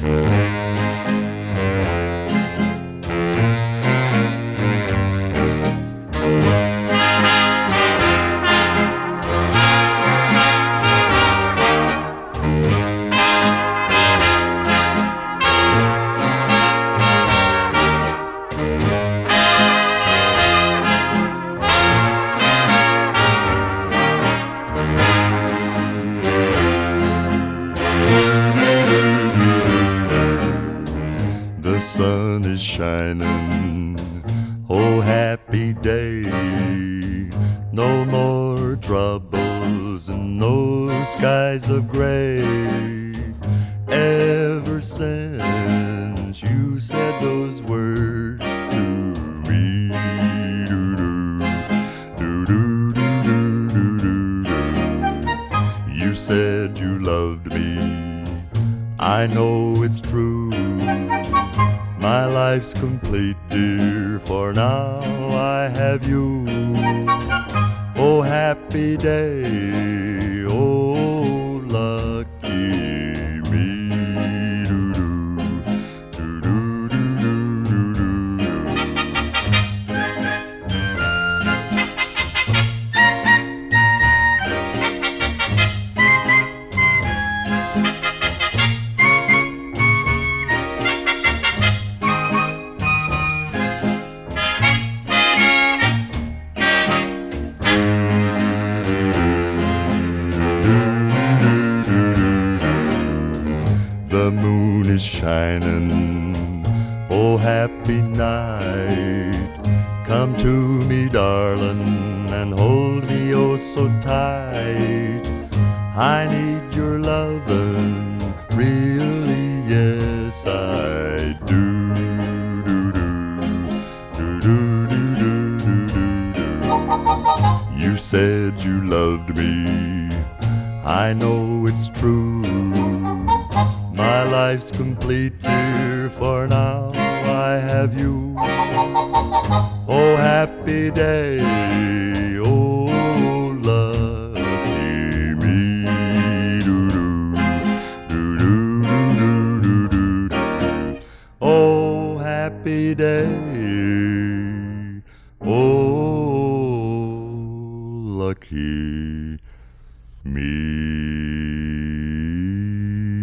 The sun is shining, oh happy day. No more troubles and no skies of gray. Ever since you said those words to me, you said you loved me, I know it's true. My life's complete, dear, for now I have you. Oh, happy day, oh, lucky me. The moon is shining, oh happy night. Come to me, darling, and hold me oh so tight. I need your lovin', really, yes I do. You said you loved me, I know it's true. My life's complete, dear, for now I have you. Oh, happy day, oh, lucky me. Oh, happy day, oh, lucky me.